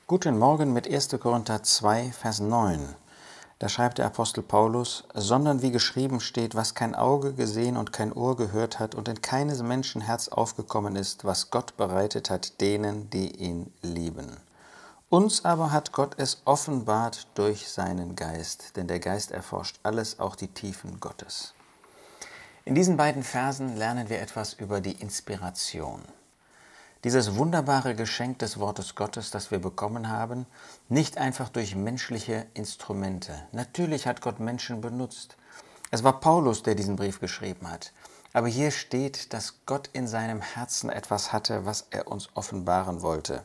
Guten Morgen mit 1. Korinther 2, Vers 9. Da schreibt der Apostel Paulus: Sondern wie geschrieben steht, was kein Auge gesehen und kein Ohr gehört hat und in keines Menschen Herz aufgekommen ist, was Gott bereitet hat denen, die ihn lieben. Uns aber hat Gott es offenbart durch seinen Geist, denn der Geist erforscht alles, auch die Tiefen Gottes. In diesen beiden Versen lernen wir etwas über die Inspiration. Dieses wunderbare Geschenk des Wortes Gottes, das wir bekommen haben, nicht einfach durch menschliche Instrumente. Natürlich hat Gott Menschen benutzt. Es war Paulus, der diesen Brief geschrieben hat. Aber hier steht, dass Gott in seinem Herzen etwas hatte, was er uns offenbaren wollte.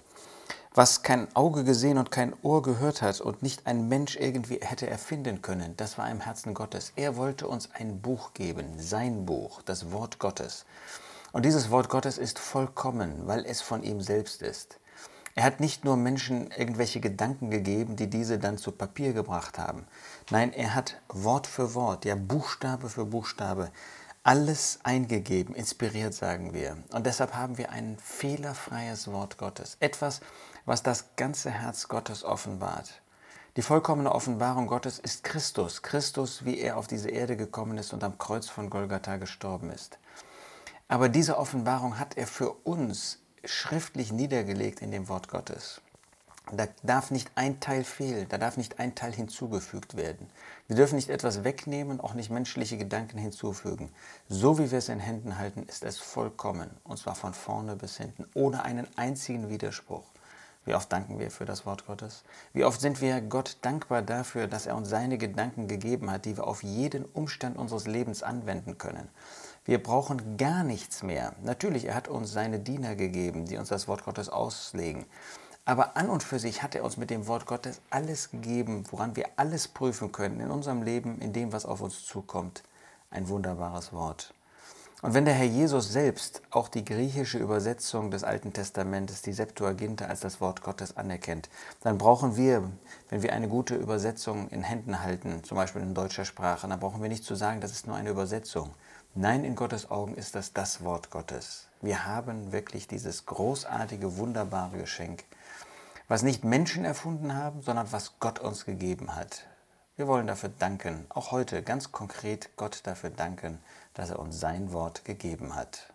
Was kein Auge gesehen und kein Ohr gehört hat und nicht ein Mensch irgendwie hätte erfinden können, das war im Herzen Gottes. Er wollte uns ein Buch geben, sein Buch, das Wort Gottes. Und dieses Wort Gottes ist vollkommen, weil es von ihm selbst ist. Er hat nicht nur Menschen irgendwelche Gedanken gegeben, die diese dann zu Papier gebracht haben. Nein, er hat Wort für Wort, ja Buchstabe für Buchstabe, alles eingegeben, inspiriert, sagen wir. Und deshalb haben wir ein fehlerfreies Wort Gottes. Etwas, was das ganze Herz Gottes offenbart. Die vollkommene Offenbarung Gottes ist Christus. Christus, wie er auf diese Erde gekommen ist und am Kreuz von Golgatha gestorben ist. Aber diese Offenbarung hat er für uns schriftlich niedergelegt in dem Wort Gottes. Da darf nicht ein Teil fehlen, da darf nicht ein Teil hinzugefügt werden. Wir dürfen nicht etwas wegnehmen, auch nicht menschliche Gedanken hinzufügen. So wie wir es in Händen halten, ist es vollkommen, und zwar von vorne bis hinten, ohne einen einzigen Widerspruch. Wie oft danken wir für das Wort Gottes? Wie oft sind wir Gott dankbar dafür, dass er uns seine Gedanken gegeben hat, die wir auf jeden Umstand unseres Lebens anwenden können. Wir brauchen gar nichts mehr. Natürlich, er hat uns seine Diener gegeben, die uns das Wort Gottes auslegen. Aber an und für sich hat er uns mit dem Wort Gottes alles gegeben, woran wir alles prüfen können in unserem Leben, in dem, was auf uns zukommt. Ein wunderbares Wort. Und wenn der Herr Jesus selbst auch die griechische Übersetzung des Alten Testamentes, die Septuaginta, als das Wort Gottes anerkennt, dann brauchen wir, wenn wir eine gute Übersetzung in Händen halten, zum Beispiel in deutscher Sprache, dann brauchen wir nicht zu sagen, das ist nur eine Übersetzung. Nein, in Gottes Augen ist das Wort Gottes. Wir haben wirklich dieses großartige, wunderbare Geschenk, was nicht Menschen erfunden haben, sondern was Gott uns gegeben hat. Wir wollen dafür danken, auch heute ganz konkret Gott dafür danken, dass er uns sein Wort gegeben hat.